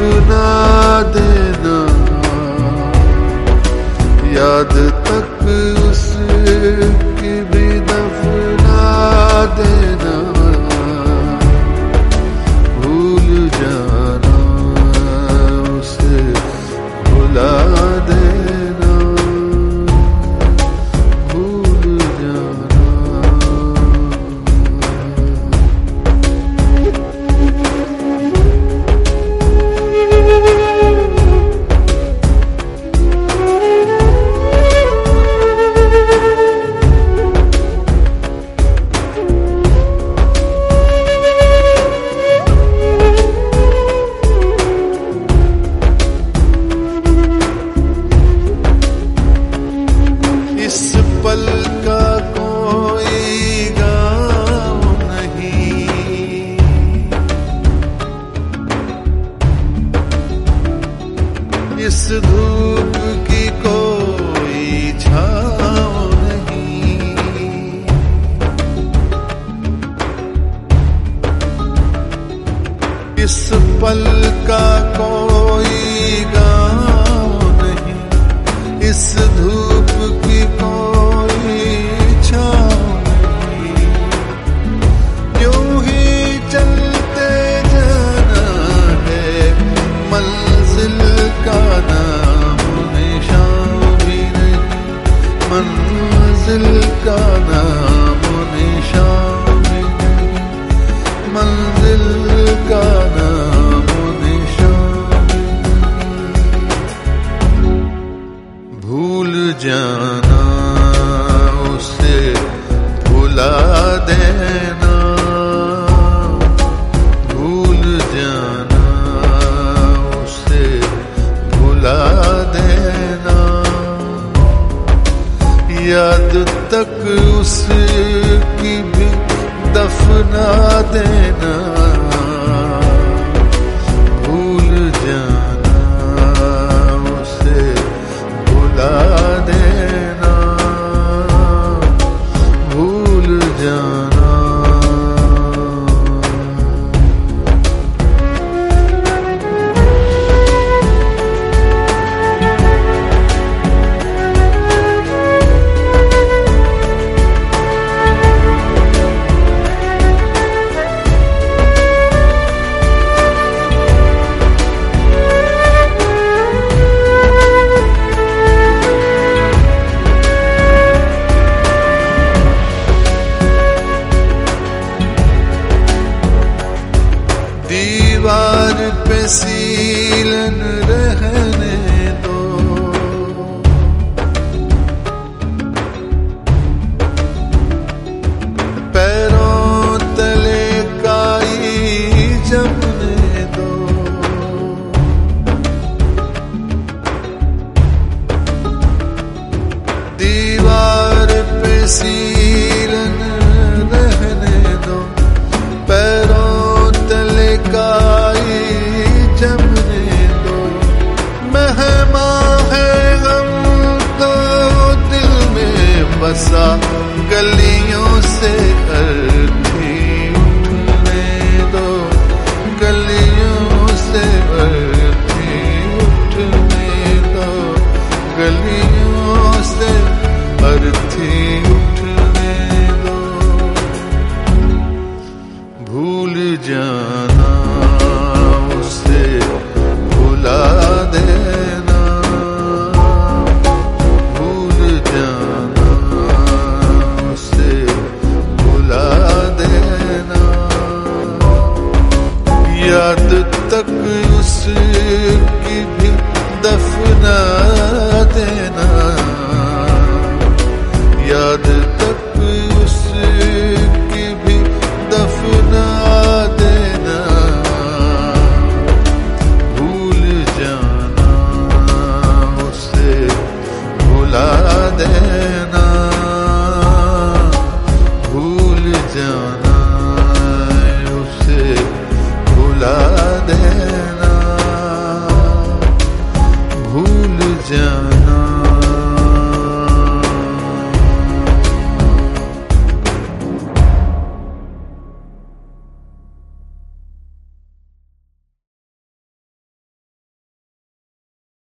दफना देना, याद तक उसकी भी दफना देना, भूल जाना उसे भुला देना, भूल जाना। इस पल का कोई गाँव नहीं, इस धूप की कोई छाँव नहीं, इस पल का कोई गाँव नहीं, इस धूप की कोई छाँव नहीं, यूं ही चलते जाना है, मंजिल का नाम निशान भी नहीं, मंजिल का नाम निशान भी नहीं, मंजिल का नाम निशान भी नहीं। भूल जाना उसे भुला देना, भूल जाना उसे भुला देना, याद तक उसकी भी दफना देना, भूल जाना उसे भुला देना, भूल जाना। दीवार पे सीलन रहने दो, पैरों तले काई जमने दो, दीवार पे सीलन रहने दो, पैरों तले काई जमने दो, मेहमान है गम तो दिल में बसा, गलियों से अर्थी उठने दो, गलियों से अर्थी उठने दो, गलियों से अर्थी उठने दो, भूल जाना उसे भुला देना, भूल जाना उसे भुला देना, याद तक उसकी भी दफना देना, याद तक उसकी भी दफना देना, भूल जाना उसे भुला देना, भूल जाना उसे भुला देना, भूल जाना।